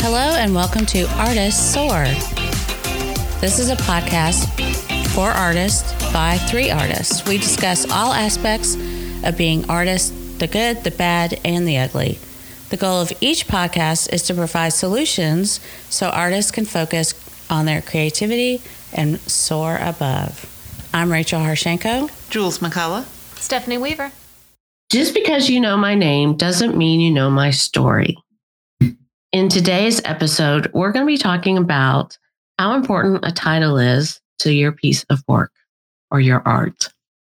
Hello and welcome to Artists Soar. This is a podcast for artists by 3 artists. We discuss all aspects of being artists, the good, the bad, and the ugly. The goal of each podcast is to provide solutions so artists can focus on their creativity and soar above. I'm Rachel Harshenko. Jules McCullough. Stephanie Weaver. Just because you know my name doesn't mean you know my story. In today's episode, we're going to be talking about how important a title is to your piece of work or your art.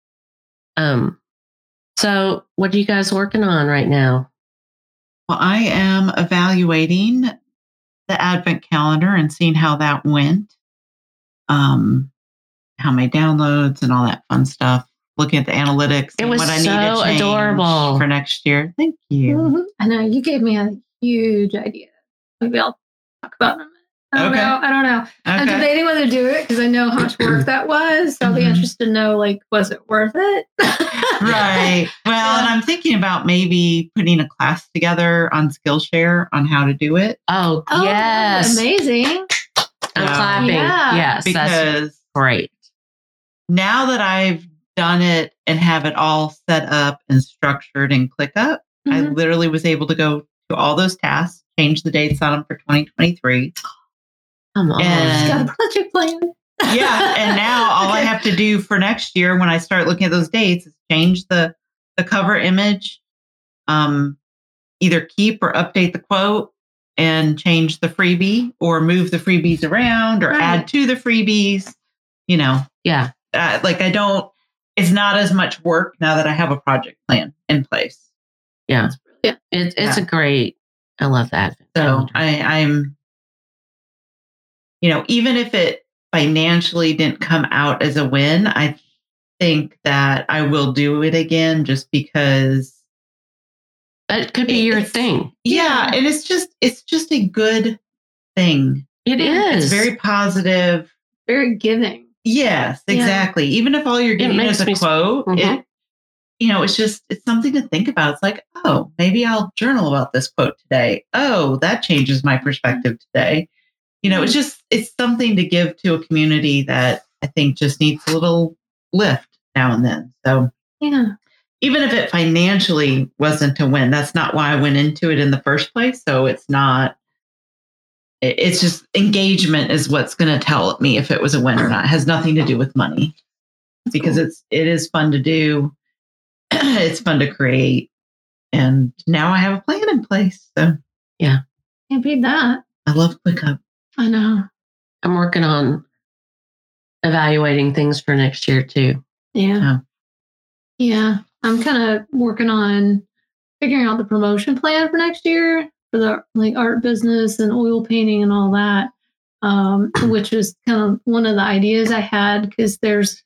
So what are you guys working on right now? Well, I am evaluating the Advent calendar and seeing how that went. How many downloads and all that fun stuff. Looking at the analytics. It was what I so need to change adorable for next year. Thank you. Mm-hmm. I know you gave me a huge idea. Maybe I'll talk about it in a minute. I don't know. Okay. I'm debating whether to do it because I know how much work that was. So I'll be interested to know, was it worth it? Right. Well, and I'm thinking about maybe putting a class together on Skillshare on how to do it. Oh yes. Amazing. I'm clapping. Yeah. Yes. Because that's great. Now that I've done it and have it all set up and structured in ClickUp, I literally was able to go to all those tasks, change the dates on them for 2023. Come on. She's got a project plan. Yeah. And now all I have to do for next year when I start looking at those dates is change the cover image, either keep or update the quote and change the freebie or move the freebies around or add to the freebies, Yeah. It's not as much work now that I have a project plan in place. Yeah. It's a great, I love that. So I'm, even if it financially didn't come out as a win, I think that I will do it again just because. That could be your thing. Yeah. And it's just a good thing. It is. It's very positive. Very giving. Yes, exactly. Yeah. Even if all you're getting is a quote, it's something to think about. It's like, oh, maybe I'll journal about this quote today. Oh, that changes my perspective today. It's something to give to a community that I think just needs a little lift now and then. So even if it financially wasn't a win, that's not why I went into it in the first place. So it's just engagement is what's going to tell me if it was a win or not. It has nothing to do with money because it is fun to do. It's fun to create. And now I have a plan in place. So yeah. Can't beat that. I love ClickUp. I know. I'm working on evaluating things for next year too. Yeah. Yeah. I'm kind of working on figuring out the promotion plan for next year for the art business and oil painting and all that, which was kind of one of the ideas I had because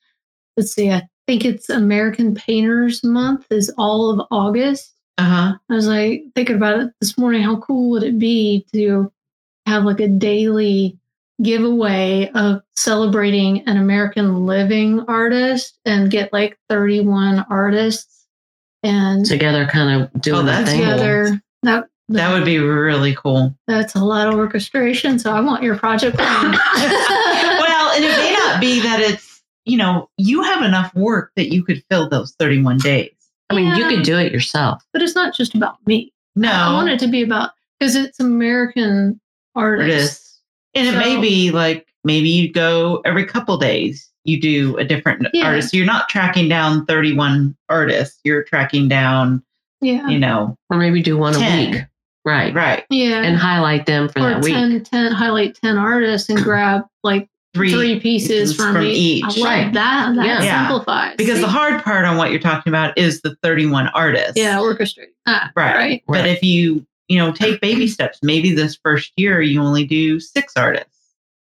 I think it's American Painters Month is all of August. I was thinking about it this morning. How cool would it be to have a daily giveaway of celebrating an American living artist and get 31 artists and together kind of doing that thing. Together. That would be really cool. That's a lot of orchestration. So I want your project plan. Well, and it may not be that it's, you have enough work that you could fill those 31 days. I mean, you could do it yourself. But it's not just about me. No. I want it to be about, because it's American artists. And it may be maybe you go every couple days, you do a different artist. You're not tracking down 31 artists. You're tracking down, or maybe do one 10. a week. Right. Yeah. And highlight them for that week. 10, highlight 10 artists and grab three pieces from each. I love that. That simplifies. Because the hard part on what you're talking about is the 31 artists. Yeah, orchestrate. Right. But if you, take baby steps, maybe this first year you only do 6 artists.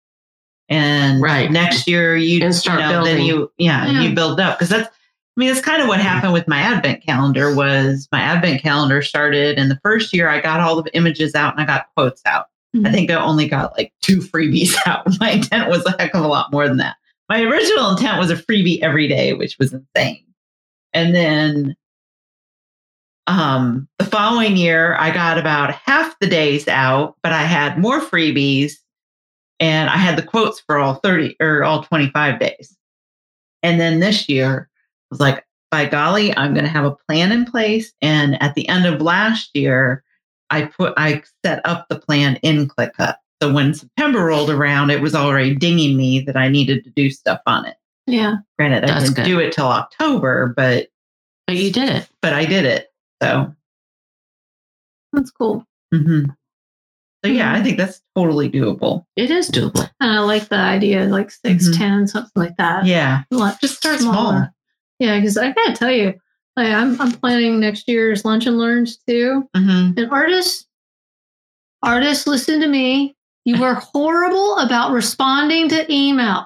And next year you start building. Then you build up. Because that's kind of what happened with my Advent calendar was my Advent calendar started and the first year I got all the images out and I got quotes out. I think I only got 2 freebies out. My intent was a heck of a lot more than that. My original intent was a freebie every day, which was insane. And then The following year, I got about half the days out, but I had more freebies and I had the quotes for all 25 days. And then this year, I was like, by golly, I'm going to have a plan in place. And at the end of last year, I set up the in ClickUp. So when September rolled around, it was already dinging me that I needed to do stuff on it. Yeah. Granted, I didn't do it till October, but you did it. But I did it. So that's cool. Mm-hmm. So yeah, I think that's totally doable. It is doable. And I like the idea, like 6, 10, something like that. Yeah. Just start small. Yeah, because I gotta tell you, like, I'm planning next year's lunch and learns too. Mm-hmm. And artists, listen to me. You were horrible about responding to emails.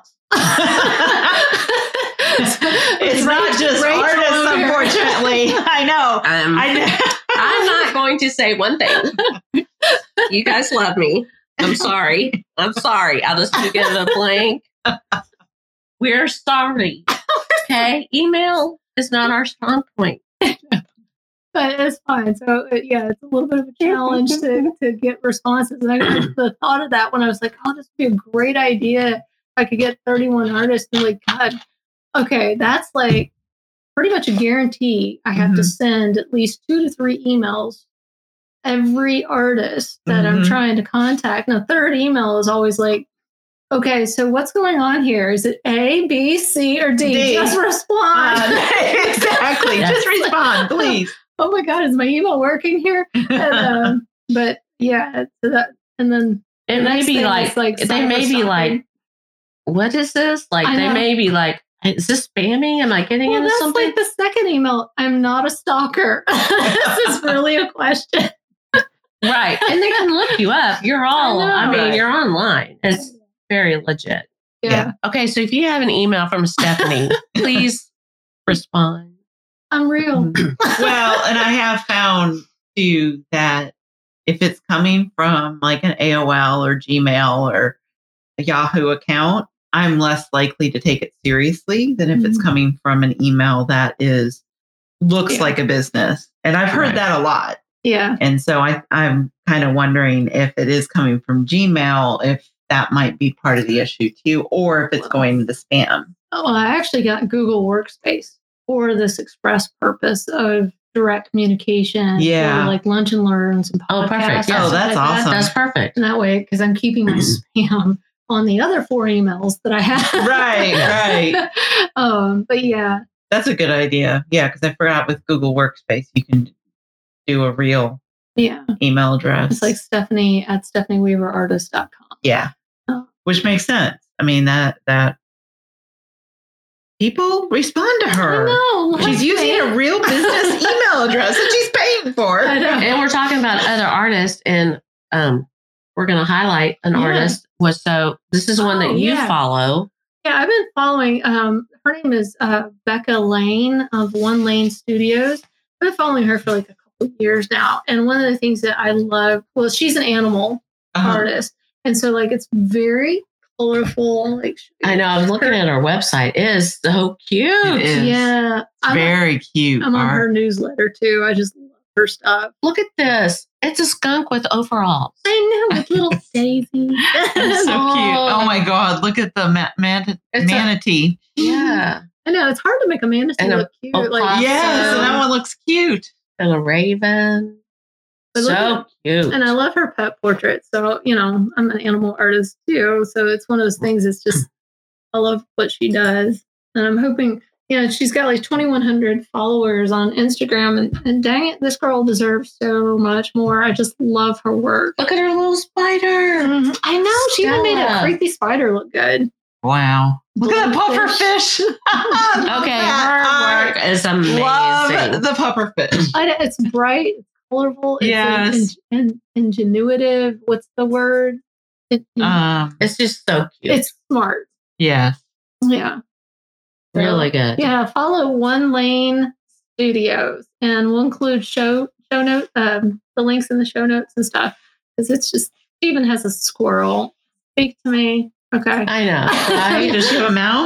It's not just artists, unfortunately. I know. I'm not going to say one thing. You guys love me. I'm sorry. I'll just get it a blank. We're sorry. Okay? Email is not our strong point. But it's fine. So, yeah, it's a little bit of a challenge to get responses. And I got the thought of that when I was like, oh, this would be a great idea. If I could get 31 artists. And like, God, okay, that's like pretty much a guarantee. I have to send at least 2 to 3 emails every artist that I'm trying to contact. And the third email is always like, okay, so what's going on here? Is it A, B, C, or D? Just respond. Exactly. Just respond, please. Oh my God, is my email working here? And, but yeah, so that, and then it may be like they may be like, what is this? Like they may be like, is this spamming? Am I getting into something? Like the second email. I'm not a stalker. This is really a question. Right. And they can look you up. You're all, you're online. It's very legit. Yeah. Okay. So if you have an email from Stephanie, please respond. I'm real. Well, and I have found too that if it's coming from like an AOL or Gmail or a Yahoo account, I'm less likely to take it seriously than if it's coming from an email that looks like a business. And I've heard that a lot. Yeah. And so I'm kind of wondering if it is coming from Gmail, if that might be part of the issue too, or if it's going into spam. Oh, I actually got Google Workspace for this express purpose of direct communication. Yeah. For like lunch and learns and podcasts. Oh, perfect. Oh, that's awesome. That's perfect. And that way, because I'm keeping my spam on the other 4 emails that I have. Right. But yeah. That's a good idea. Yeah, because I forgot with Google Workspace, you can do a real email address. It's like Stephanie at StephanieWeaverArtist.com. Yeah. Oh. Which makes sense. I mean, that people respond to her. I know. She's using a real business email address that she's paying for. And we're talking about other artists, and we're going to highlight an artist. So this is one that you follow. Yeah, I've been following. Her name is Becca Lane of One Lane Studios. I've been following her for like a couple of years now. And one of the things that I love, well, she's an animal artist. And so like it's very colorful. Like I know, I was looking at her website. It is so cute. It is. Yeah. Very cute. I'm on her newsletter too. I just love her stuff. Look at this. It's a skunk with overalls. I know, with little Daisy. It's so cute. Oh my God. Look at the manatee. Yeah. I know, it's hard to make a manatee look cute. Yes, and that one looks cute. And a raven. So cute. And I love her pet portraits. So, I'm an animal artist too. So it's one of those things, it's just, I love what she does. And I'm hoping, she's got like 2,100 followers on Instagram. And dang it, this girl deserves so much more. I just love her work. Look at her little spider. I know. She even made a creepy spider look good. Wow. Look at that pufferfish. Okay, her work is amazing. Love the pufferfish. It's bright, it's colorful, it's ingenuitive. What's the word? It's just so cute. It's smart. Yes. Yeah. Really good. Yeah, follow One Lane Studios, and we'll include show notes, the links in the show notes and stuff, because it's just, she even has a squirrel. Speak to me. Okay. I know. Right? Does she have a mouse?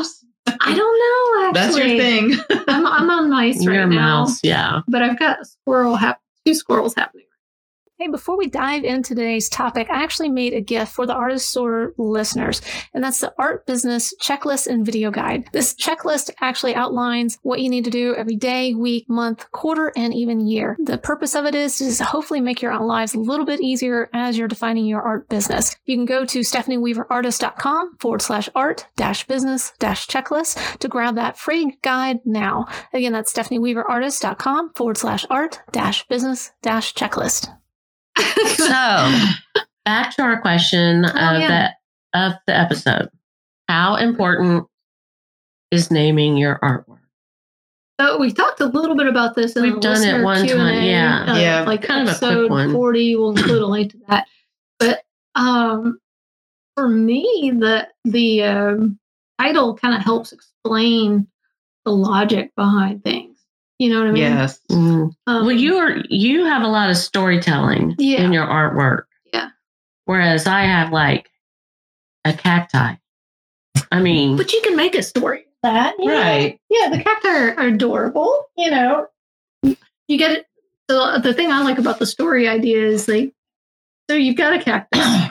I don't know, actually. That's your thing. I'm on mice right Your now. mouse, yeah. But I've got two squirrels happening. Hey, before we dive into today's topic, I actually made a gift for the Artist Soar listeners, and that's the Art Business Checklist and Video Guide. This checklist actually outlines what you need to do every day, week, month, quarter, and even year. The purpose of it is to hopefully make your lives a little bit easier as you're defining your art business. You can go to stephanieweaverartist.com/art-business-checklist to grab that free guide now. Again, that's stephanieweaverartist.com/art-business-checklist. So, back to our question of the episode. How important is naming your artwork? So we talked a little bit about this. We've done it one Q&A, time, yeah. Like kind of a quick one. 40, we'll include a link to that. But for me, the title kind of helps explain the logic behind things. You know what I mean? Yes. Well, you have a lot of storytelling in your artwork. Yeah. Whereas I have like a cacti. I mean, but you can make a story of that, right? Know? Yeah, the cacti are adorable. You know, you get it. So the thing I like about the story idea is like, so you've got a cactus.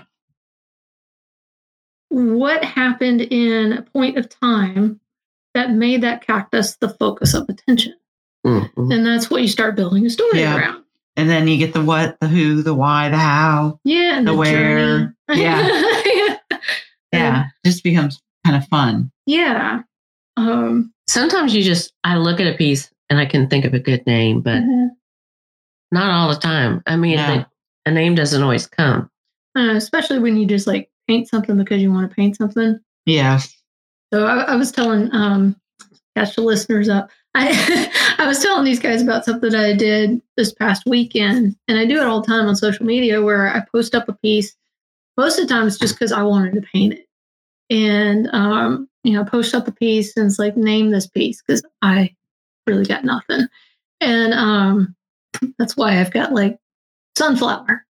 What happened in a point of time that made that cactus the focus of attention? Mm-hmm. And that's what you start building a story around. And then you get the what, the who, the why, the how. Yeah. And the where. Journey. Yeah. Yeah. Just becomes kind of fun. Yeah. Sometimes I look at a piece and I can think of a good name, but not all the time. I mean, a name doesn't always come. Especially when you just like paint something because you want to paint something. Yeah. So I was telling, catch the listeners up. I was telling these guys about something that I did this past weekend, and I do it all the time on social media where I post up a piece. Most of the time it's just because I wanted to paint it. And, post up a piece and it's like, name this piece because I really got nothing. And that's why I've got like sunflower.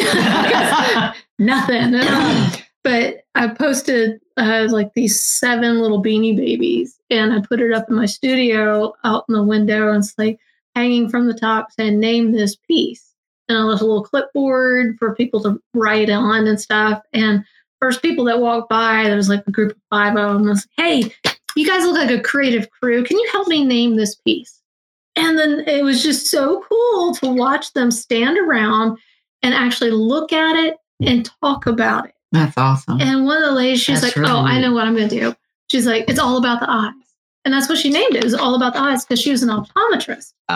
Nothing. But I posted like these 7 little Beanie Babies, and I put it up in my studio out in the window, and it's like hanging from the top saying, name this piece. And I left a little clipboard for people to write on and stuff. And first people that walked by, there was like a group of 5 of them. I was like, hey, you guys look like a creative crew. Can you help me name this piece? And then it was just so cool to watch them stand around and actually look at it and talk about it. That's awesome. And one of the ladies, she's like, really neat. I know what I'm going to do. She's like, it's all about the eyes. And that's what she named it. It was all about the eyes because she was an optometrist. Oh,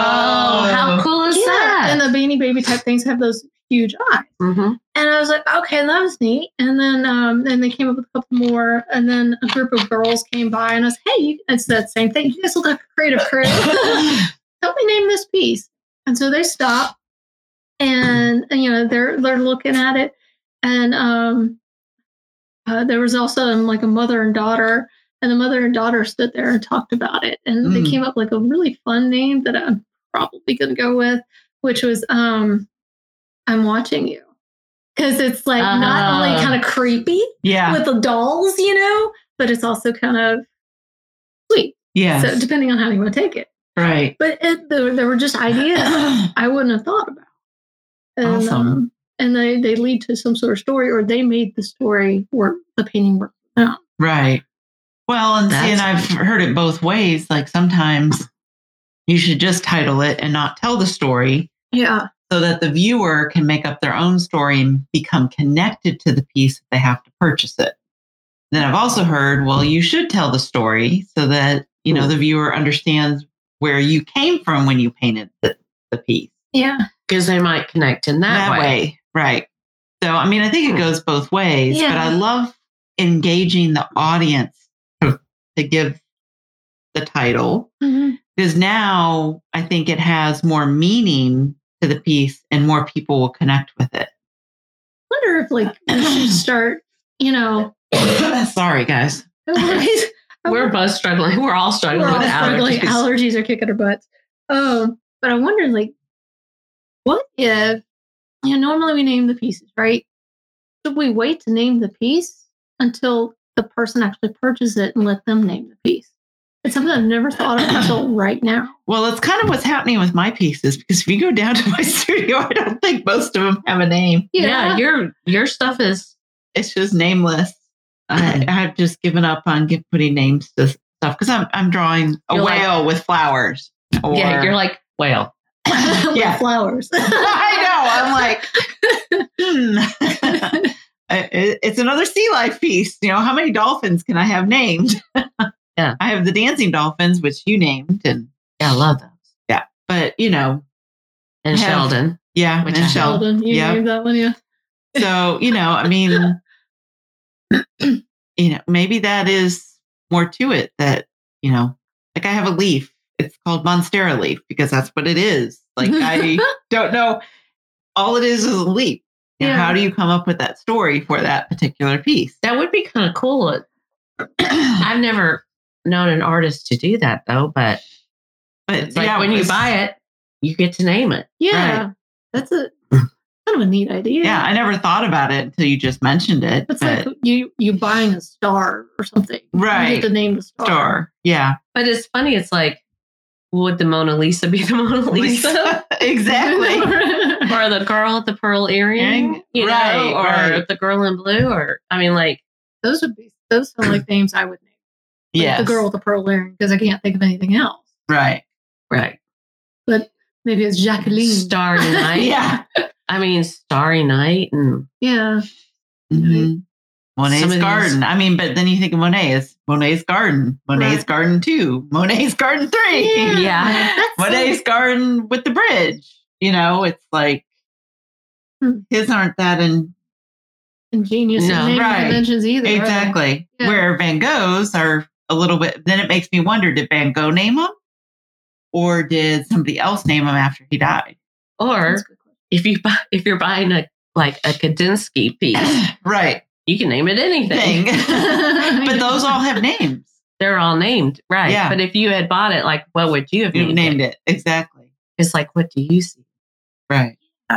how cool is that? And the Beanie Baby type things have those huge eyes. Mm-hmm. And I was like, okay, that was neat. And then they came up with a couple more. And then a group of girls came by and I was, hey, it's that same thing. You guys look like a creative crew. Help me name this piece. And so they stopped and they're looking at it. And there was also like a mother and daughter, and the mother and daughter stood there and talked about it. And they came up like a really fun name that I'm probably going to go with, which was I'm Watching You. Because it's like not only kind of creepy with the dolls, but it's also kind of sweet. Yeah. So depending on how you want to take it. Right. But there were just ideas I wouldn't have thought about. And, awesome. And they lead to some sort of story, or they made the story or the painting work out. Right. Well, and I've heard it both ways. Like sometimes you should just title it and not tell the story. Yeah. So that the viewer can make up their own story and become connected to the piece if they have to purchase it. Then I've also heard, well, you should tell the story so that, the viewer understands where you came from when you painted the piece. Yeah. Because they might connect in that way. Right. So, I mean, I think it goes both ways, but I love engaging the audience to give the title because now I think it has more meaning to the piece and more people will connect with it. I wonder if we should start, Sorry, guys. We're both struggling. We're all struggling with allergies. Allergies are kicking our butts. But I wonder, what if, normally we name the pieces, right? Should we wait to name the piece until the person actually purchase it and let them name the piece. It's something I've never thought of until right now. Well, it's kind of what's happening with my pieces, because if you go down to my studio, I don't think most of them have a name. Yeah, your stuff is... It's just nameless. I've just given up on putting names to stuff because I'm drawing a whale with flowers. You're like whale. With flowers. I know. I'm like, it's another sea life piece. How many dolphins can I have named? Yeah, I have the dancing dolphins, which you named, and I love those. Yeah, but and Sheldon. Yeah, and Sheldon. You named that one, yeah. So I mean, maybe that is more to it. That like I have a leaf. It's called Monstera leaf because that's what it is. Like I don't know. All it is a leaf. How do you come up with that story for that particular piece? That would be kind of cool. I've never known an artist to do that though, but it's like when you buy it, you get to name it. Yeah, right. That's kind of a neat idea. Yeah, I never thought about it until you just mentioned it. It's like you buying a star or something. Right. You get to name the star. Yeah. But it's funny. It's like, would the Mona Lisa be the Mona Lisa? Exactly. Or the girl with the pearl earring, or the girl in blue, or I mean, like those sound like names I would name. Like the girl with the pearl earring, because I can't think of anything else. Right. But maybe it's Jacqueline. Starry Night. Yeah. I mean, Starry Night and Mm-hmm. Monet's Garden. I mean, but then you think of Monet as Monet's Garden, Monet's Garden 2, Monet's Garden 3. Yeah. Monet's Garden with the bridge. It's like his aren't that ingenious in naming conventions either. Exactly. Right? Yeah. Where Van Gogh's are a little bit. Then it makes me wonder: did Van Gogh name them, or did somebody else name them after he died? Or if you're buying a Kandinsky piece, right? You can name it anything. But those all have names. They're all named, right? Yeah. But if you had bought it, like, what would you have named it? Exactly. It's like, what do you see? Right.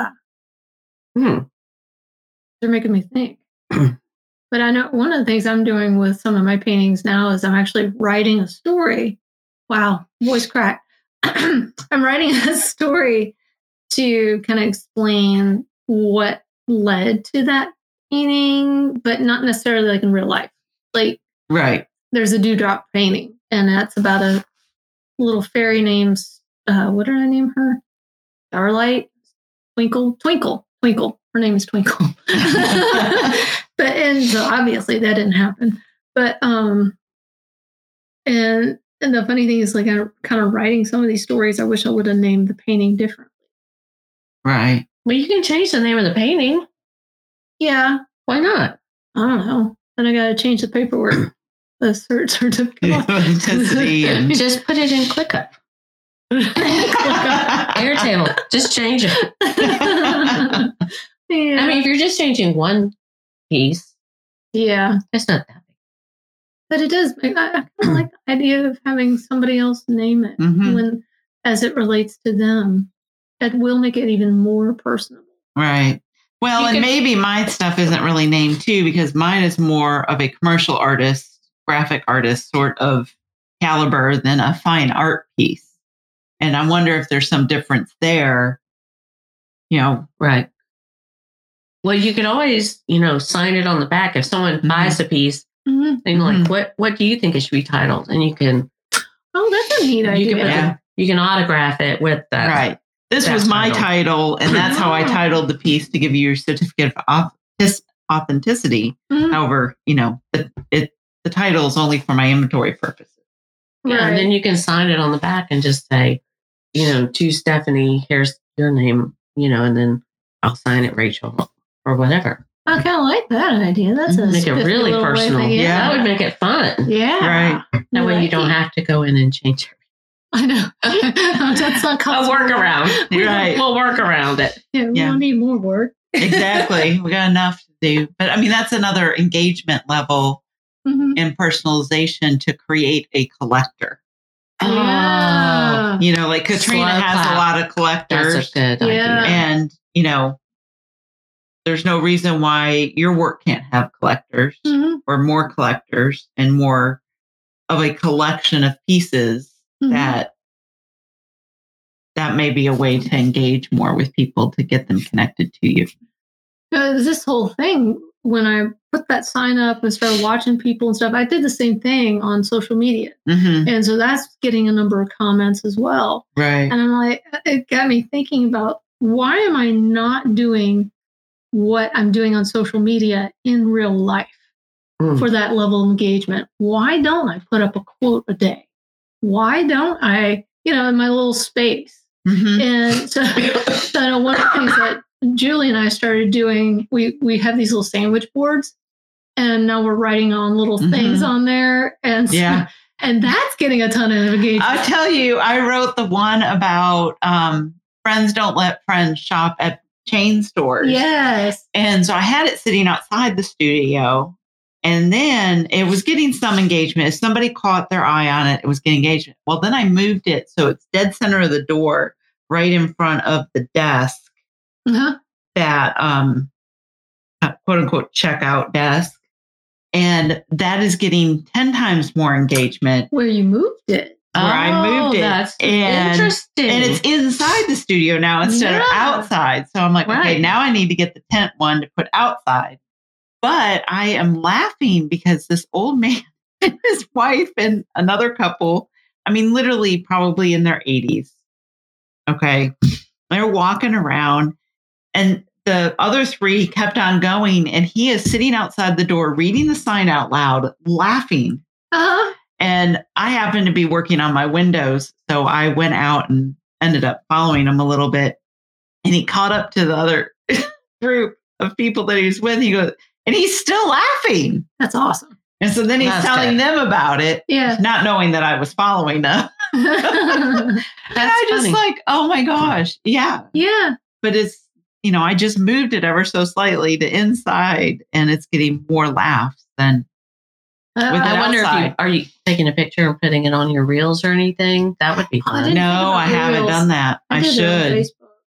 They're making me think. But I know one of the things I'm doing with some of my paintings now is I'm actually writing a story. Wow, voice crack. I'm writing a story to kind of explain what led to that painting, but not necessarily like in real life. Like, there's a Dewdrop painting, and that's about a little fairy named, what did I name her? Starlight? Twinkle. Her name is Twinkle. And so obviously that didn't happen. But, and the funny thing is, like, I'm kind of writing some of these stories. I wish I would have named the painting differently. Right. Well, you can change the name of the painting. Yeah. Why not? I don't know. Then I got to change the paperwork. The certificate. And just put it in ClickUp. Airtable. Just change it. Yeah. I mean, if you're just changing one piece, it's not that big. But it does. I kind of like the idea of having somebody else name it when, as it relates to them. It will make it even more personable. Right. Well, maybe my stuff isn't really named too, because mine is more of a commercial artist, graphic artist sort of caliber than a fine art piece. And I wonder if there's some difference there. Right. Well, you can always, sign it on the back. If someone buys a piece, and like, what do you think it should be titled? And you can. Oh, that's a neat idea. You can autograph it with that. Right. This was my title, and that's how I titled the piece to give you your certificate of authenticity. However, the title is only for my inventory purposes. Yeah, and then you can sign it on the back and just say, to Stephanie, here's your name, and then I'll sign it, Rachel, or whatever. I kind of like that idea. That's make it really personal. Yeah, that would make it fun. Yeah, right. That way you don't have to go in and change it. I know. That's not a workaround. Right. We'll work around it. Yeah, we don't need more work. Exactly. We got enough to do. But I mean, that's another engagement level in personalization to create a collector. Yeah. Like Katrina has a lot of collectors. That's a good idea. And, there's no reason why your work can't have collectors or more collectors and more of a collection of pieces that may be a way to engage more with people to get them connected to you. This whole thing, when I put that sign up and started watching people and stuff, I did the same thing on social media. And so that's getting a number of comments as well. Right. And I'm like, it got me thinking about, why am I not doing what I'm doing on social media in real life for that level of engagement? Why don't I put up a quote a day? Why don't I, in my little space? And so I know one of the things that Julie and I started doing, we have these little sandwich boards, and now we're writing on little things on there. And so, and that's getting a ton of engagement. I'll tell you, I wrote the one about friends don't let friends shop at chain stores. Yes. And so I had it sitting outside the studio, and then it was getting some engagement. If somebody caught their eye on it, it was getting engagement. Well, then I moved it so it's dead center of the door, right in front of the desk. That quote unquote checkout desk. And that is getting 10 times more engagement. Where you moved it. Where I moved it. That's interesting. And it's inside the studio now instead of outside. So I'm like, okay, now I need to get the tent one to put outside. But I am laughing because this old man and his wife and another couple, I mean, literally probably in their 80s. Okay. They're walking around, and the other three kept on going, and he is sitting outside the door reading the sign out loud, laughing. And I happened to be working on my windows, so I went out and ended up following him a little bit. And he caught up to the other group of people that he was with. He goes, and he's still laughing. That's awesome. And so then he's telling them about it, not knowing that I was following them. And I just like, oh my gosh. Yeah. Yeah. But it's, I just moved it ever so slightly to inside, and it's getting more laughs than I wonder if are you taking a picture and putting it on your reels or anything? That would be fun. No, I haven't done that. I should.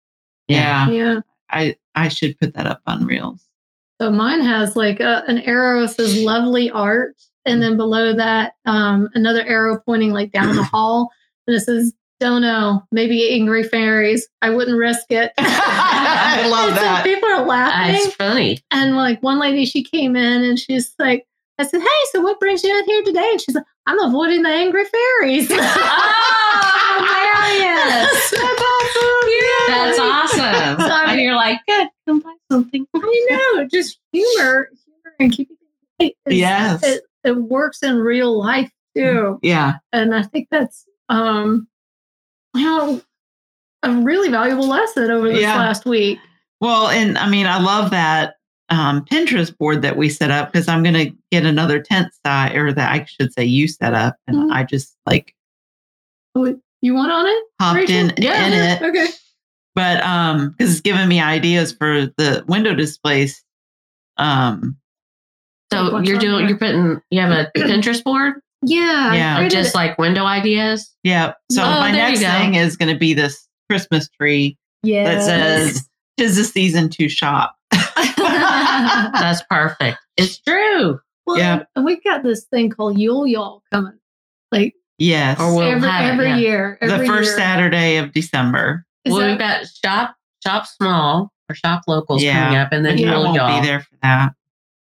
Yeah. I should put that up on reels. So mine has like an arrow that says lovely art. And then below that, another arrow pointing like down the hall. And it says, don't know, maybe angry fairies. I wouldn't risk it. I love that. So people are laughing. That's funny. And like one lady, she came in and she's like, I said, hey, so what brings you out here today? And she's like, I'm avoiding the angry fairies. Oh, hilarious. That's awesome. Yeah. That's awesome. So, and you're like, good, come buy something. I know, just humor and keeping it. Yes. It works in real life too. Yeah. And I think that's a really valuable lesson over this last week. Well, and I mean, I love that Pinterest board that we set up, because I'm going to get another tent site, or that I should say you set up. And I just like. Oh, you want on it? Hopped in it. Okay. But because it's giving me ideas for the window displays. So you have a Pinterest board? Yeah. Just like window ideas? Yeah. So my next thing is going to be this Christmas tree that says, 'tis the season to shop. That's perfect. It's true. Well, and we've got this thing called Yule Y'all coming. Like, yes. Or we'll every year. The first Saturday of December. We've got Shop Small or Shop Locals coming up, and then I won't be there for that.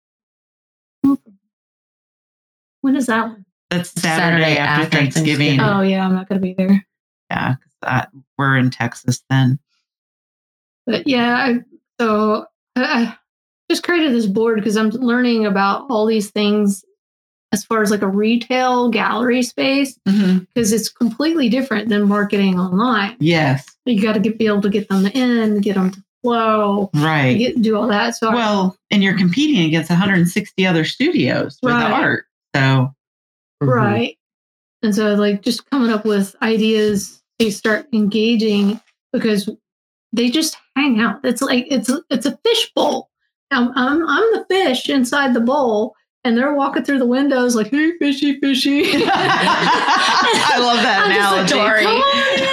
When is that one? That's Saturday after Thanksgiving. Oh, yeah, I'm not going to be there. Yeah, because we're in Texas then. But yeah, I just created this board because I'm learning about all these things as far as like a retail gallery space, because it's completely different than marketing online. Yes. You got to be able to get them in, get them to flow, right? Do all that. So and you're competing against 160 other studios with art. So right. And so like just coming up with ideas to start engaging, because they just hang out. It's like it's a fish bowl. I'm the fish inside the bowl, and they're walking through the windows like, hey, fishy, fishy. I love that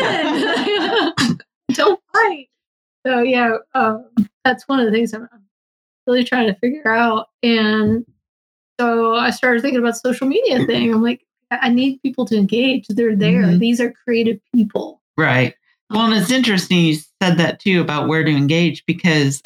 analogy. Come on in. Don't fight. So yeah, that's one of the things I'm really trying to figure out. And so I started thinking about the social media thing. I'm like, I need people to engage. They're there. Mm-hmm. These are creative people. Right. Well, and it's interesting you said that too about where to engage, because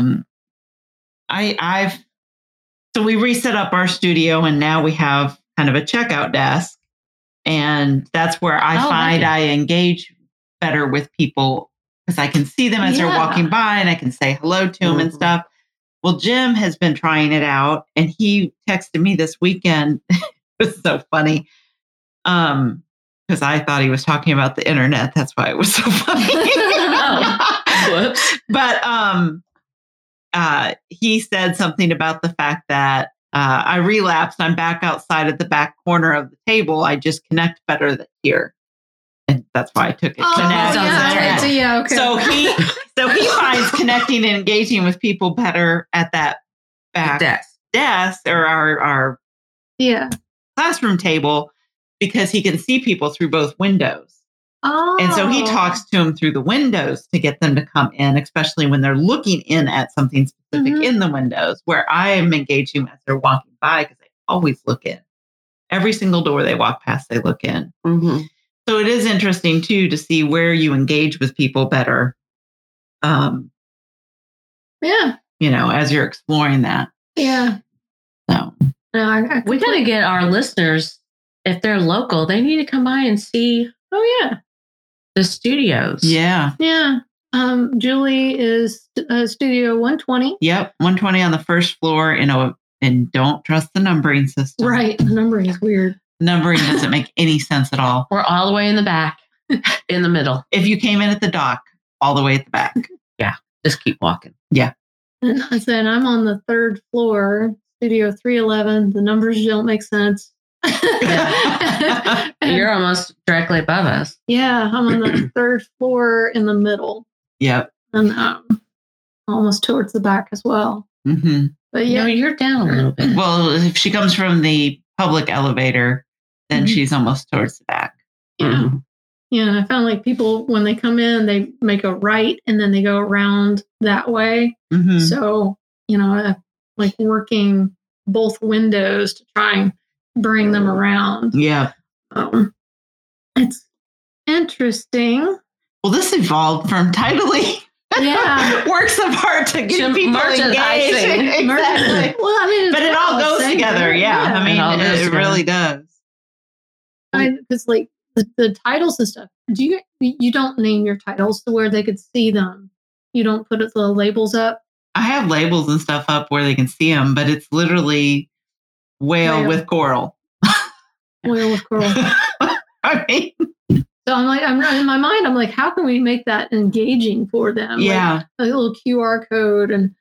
so we reset up our studio and now we have kind of a checkout desk, and that's where I find I engage better with people because I can see them as they're walking by and I can say hello to them and stuff. Well, Jim has been trying it out and he texted me this weekend. It was so funny. Because I thought he was talking about the internet. That's why it was so funny. Whoops. But he said something about the fact that I relapsed. I'm back outside at the back corner of the table. I just connect better here. And that's why I took it. Okay. So he finds connecting and engaging with people better at that back desk or our classroom table, because he can see people through both windows. Oh. And so he talks to them through the windows to get them to come in, especially when they're looking in at something specific in the windows, where I am engaging as they're walking by, because they always look in. Every single door they walk past, they look in. Mm-hmm. So it is interesting, too, to see where you engage with people better. As you're exploring that. Yeah. So we got to get our listeners, if they're local, they need to come by and see. The studios. Yeah. Julie is Studio 120. Yep, 120 on the first floor. And don't trust the numbering system. Right, the numbering is weird. Numbering doesn't make any sense at all. We're all the way in the back, in the middle. If you came in at the dock, all the way at the back. Yeah, just keep walking. Yeah. And I said, I'm on the third floor, Studio 311. The numbers don't make sense. You're almost directly above us. Yeah, I'm on the third floor in the middle. Yep. And almost towards the back as well. Mm-hmm. But you're down a little bit. Well, if she comes from the public elevator, then she's almost towards the back. Yeah. Mm-hmm. Yeah, and I found like people, when they come in, they make a right and then they go around that way. Mm-hmm. So, like working both windows to try and bring them around. Yeah. It's interesting. Well, this evolved from titling works of art to get people engaged. Exactly. Well, but it all goes together. Yeah. I mean, it really does. Because like the titles and stuff, you don't name your titles to where they could see them. You don't put the labels up. I have labels and stuff up where they can see them, but it's literally whale with coral. Whale with coral. I mean, so I'm like, in my mind, I'm like, how can we make that engaging for them? Yeah. Like a little QR code and,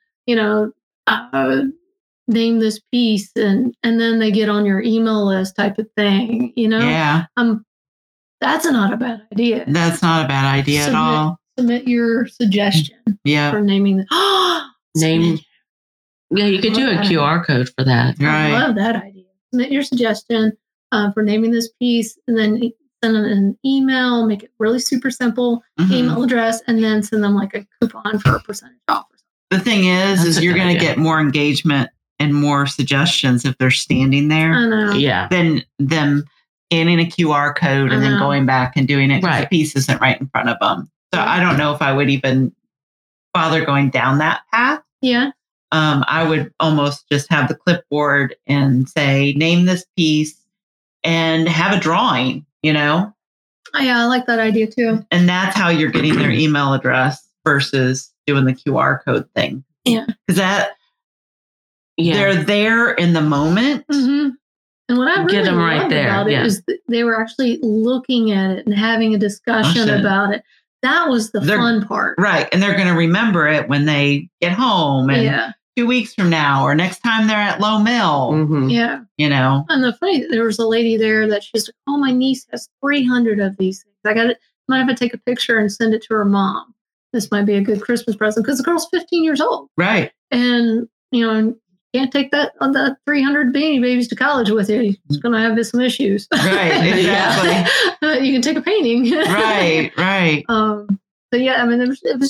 name this piece and then they get on your email list type of thing, Yeah. That's not a bad idea. That's not a bad idea at all. Submit your suggestion. Yeah. For naming the name. Yeah, you could do a QR code for that. Right. I love that idea. Submit your suggestion for naming this piece, and then send them an email, make it really super simple, email address, and then send them like a coupon for a percentage off. The thing is you're going to get more engagement and more suggestions if they're standing there. I know. Yeah. Than them scanning a QR code and then going back and doing it because the piece isn't right in front of them. So I don't know if I would even bother going down that path. Yeah. I would almost just have the clipboard and say, name this piece and have a drawing, Yeah, I like that idea too. And that's how you're getting their email address versus doing the QR code thing. Yeah. Because they're there in the moment. Mm-hmm. And what I really loved about it is they were actually looking at it and having a discussion about it. That was the fun part. Right. And they're going to remember it when they get home and 2 weeks from now or next time they're at Low Mill. Mm-hmm. Yeah. And the funny, there was a lady there that she's like, oh, my niece has 300 of these things. I might have to take a picture and send it to her mom. This might be a good Christmas present because the girl's 15 years old. Right. And, you can't take that 300 Beanie Babies to college with you. It's going to have some issues. Right, exactly. You can take a painting. Right. But yeah, I mean, it was just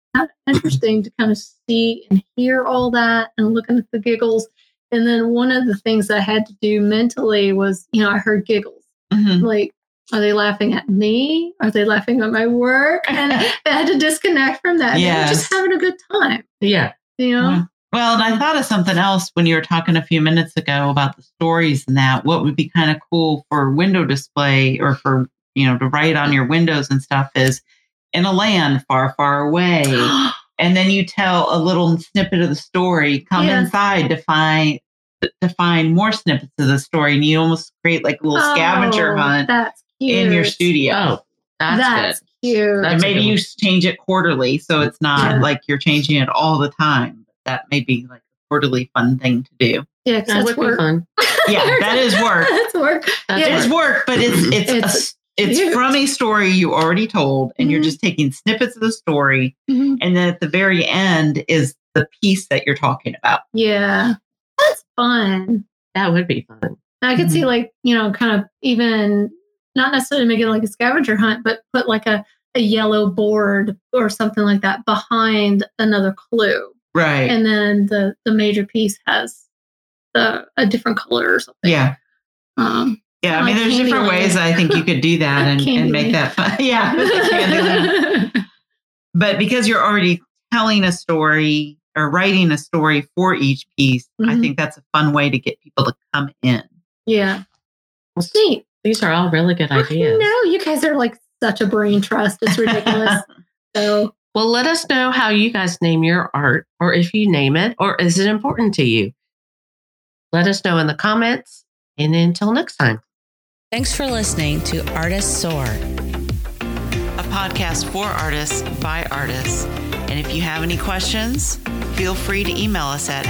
interesting to kind of see and hear all that and looking at the giggles. And then one of the things I had to do mentally was, I heard giggles. Mm-hmm. Like, are they laughing at me? Are they laughing at my work? And I had to disconnect from that. Yes. They were just having a good time. Yeah. Well, and I thought of something else when you were talking a few minutes ago about the stories and that. What would be kind of cool for window display or for, to write on your windows and stuff is in a land far, far away. And then you tell a little snippet of the story, come inside to find more snippets of the story. And you almost create like a little scavenger hunt in your studio. Oh, that's good. Cute. And maybe you change it quarterly. So it's not like you're changing it all the time. That may be like a quarterly fun thing to do. Yeah, that would be fun. Yeah, that is work. That's work. It's work, but it's from a story you already told, and you're just taking snippets of the story, and then at the very end is the piece that you're talking about. Yeah, that's fun. That would be fun. I could see kind of even not necessarily make it like a scavenger hunt, but put like a yellow board or something like that behind another clue. Right. And then the major piece has a different color or something. Yeah. Yeah, I mean, there's different ways I think you could do that and make that fun. Yeah. But because you're already telling a story or writing a story for each piece, I think that's a fun way to get people to come in. Yeah. Well, see, these are all really good ideas. No, you guys are like such a brain trust. It's ridiculous. So, well, let us know how you guys name your art, or if you name it, or is it important to you? Let us know in the comments. And until next time. Thanks for listening to Artists Soar, a podcast for artists by artists. And if you have any questions, feel free to email us at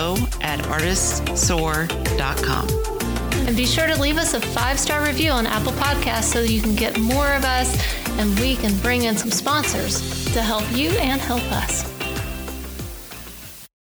hello@artistsoar.com. And be sure to leave us a 5-star review on Apple Podcasts so you can get more of us and we can bring in some sponsors to help you and help us.